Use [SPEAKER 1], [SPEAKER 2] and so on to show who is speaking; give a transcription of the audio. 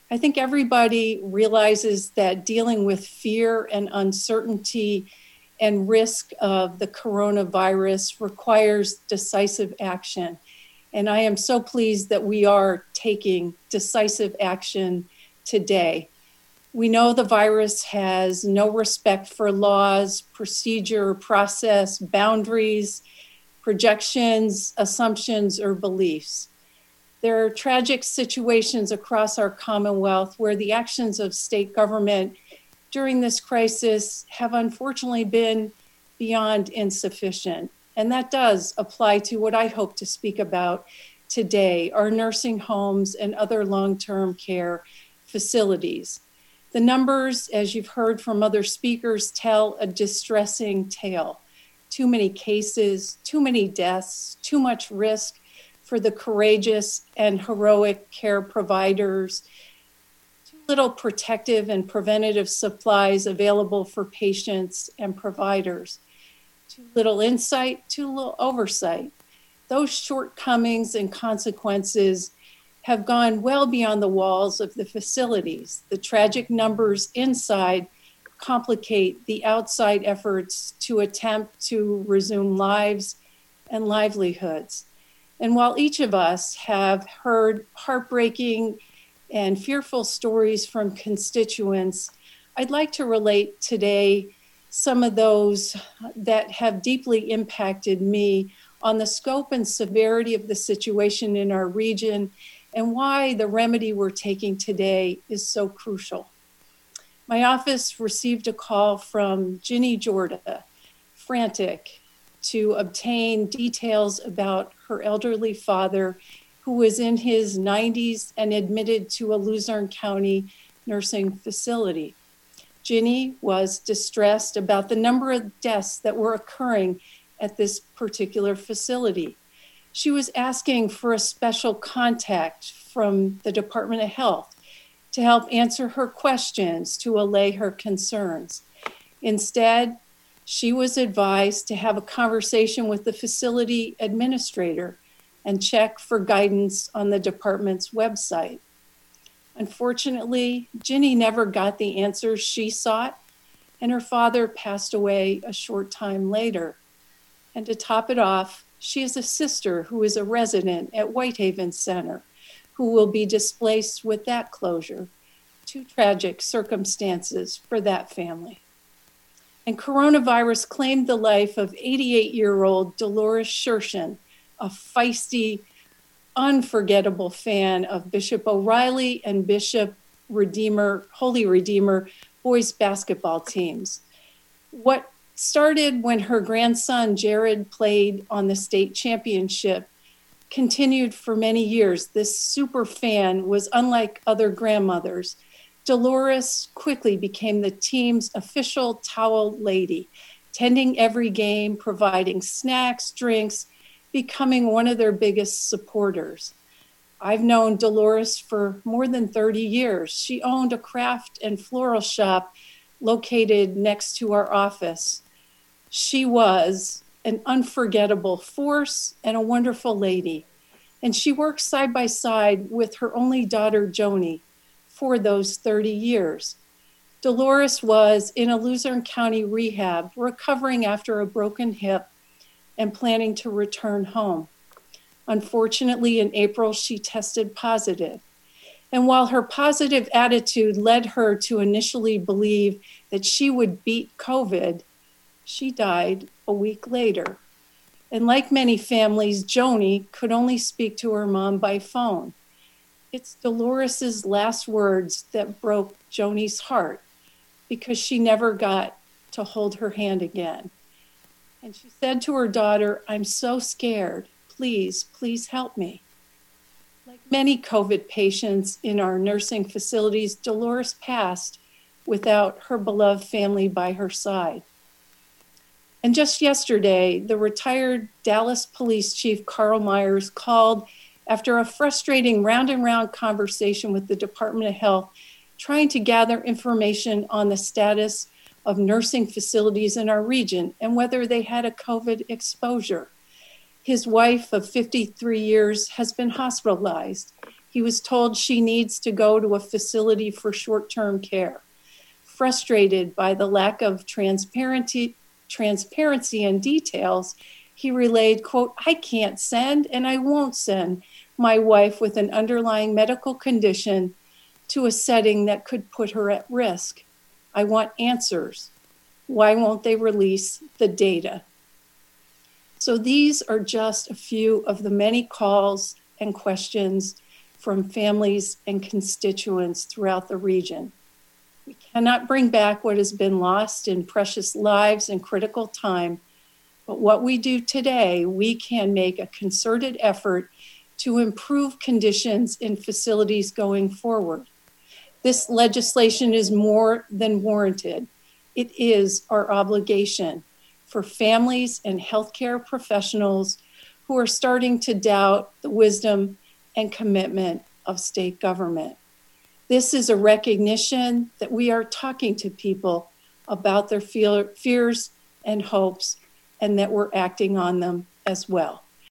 [SPEAKER 1] I think everybody realizes that dealing with fear and uncertainty and risk of the coronavirus requires decisive action. And I am so pleased that we are taking decisive action today. We know the virus has no respect for laws, procedure, process, boundaries, projections, assumptions, or beliefs. There are tragic situations across our Commonwealth where the actions of state government during this crisis have unfortunately been beyond insufficient. And that does apply to what I hope to speak about today, our nursing homes and other long-term care facilities. The numbers, as you've heard from other speakers, tell a distressing tale. Too many cases, too many deaths, too much risk for the courageous and heroic care providers, too little protective and preventative supplies available for patients and providers, too little insight, too little oversight. Those shortcomings and consequences have gone well beyond the walls of the facilities. The tragic numbers inside complicate the outside efforts to attempt to resume lives and livelihoods. And while each of us have heard heartbreaking and fearful stories from constituents, I'd like to relate today some of those that have deeply impacted me on the scope and severity of the situation in our region and why the remedy we're taking today is so crucial. My office received a call from Ginny Jorda, frantic, to obtain details about her elderly father who was in his 90s and admitted to a Luzerne County nursing facility. Ginny was distressed about the number of deaths that were occurring at this particular facility. She was asking for a special contact from the Department of Health to help answer her questions, to allay her concerns. Instead, she was advised to have a conversation with the facility administrator and check for guidance on the department's website. Unfortunately, Ginny never got the answers she sought, and her father passed away a short time later. And to top it off, she has a sister who is a resident at Whitehaven Center who will be displaced with that closure. Two tragic circumstances for that family. And coronavirus claimed the life of 88-year-old Dolores Shershin, a feisty, unforgettable fan of Bishop O'Reilly and Bishop Redeemer, Holy Redeemer boys basketball teams. What started when her grandson Jared played on the state championship continued for many years. This super fan was unlike other grandmothers. Dolores quickly became the team's official towel lady, tending every game, providing snacks, drinks, becoming one of their biggest supporters. I've known Dolores for more than 30 years. She owned a craft and floral shop located next to our office. She was an unforgettable force and a wonderful lady. And she worked side by side with her only daughter, Joni, for those 30 years. Dolores was in a Luzerne County rehab, recovering after a broken hip and planning to return home. Unfortunately, in April, she tested positive. And while her positive attitude led her to initially believe that she would beat COVID, she died a week later. And like many families, Joni could only speak to her mom by phone. It's Dolores's last words that broke Joni's heart because she never got to hold her hand again. And she said to her daughter, "I'm so scared. Please, please help me." Like many COVID patients in our nursing facilities, Dolores passed without her beloved family by her side. And just yesterday, the retired Dallas Police Chief Carl Myers called after a frustrating round and round conversation with the Department of Health, trying to gather information on the status of nursing facilities in our region and whether they had a COVID exposure. His wife of 53 years has been hospitalized. He was told she needs to go to a facility for short-term care. Frustrated by the lack of transparency and details, he relayed, quote, "I can't send and I won't send my wife with an underlying medical condition to a setting that could put her at risk. I want answers. Why won't they release the data?" So these are just a few of the many calls and questions from families and constituents throughout the region. We cannot bring back what has been lost in precious lives and critical time, but what we do today, we can make a concerted effort to improve conditions in facilities going forward. This legislation is more than warranted. It is our obligation for families and healthcare professionals who are starting to doubt the wisdom and commitment of state government. This is a recognition that we are talking to people about their fears and hopes, and that we're acting on them as well.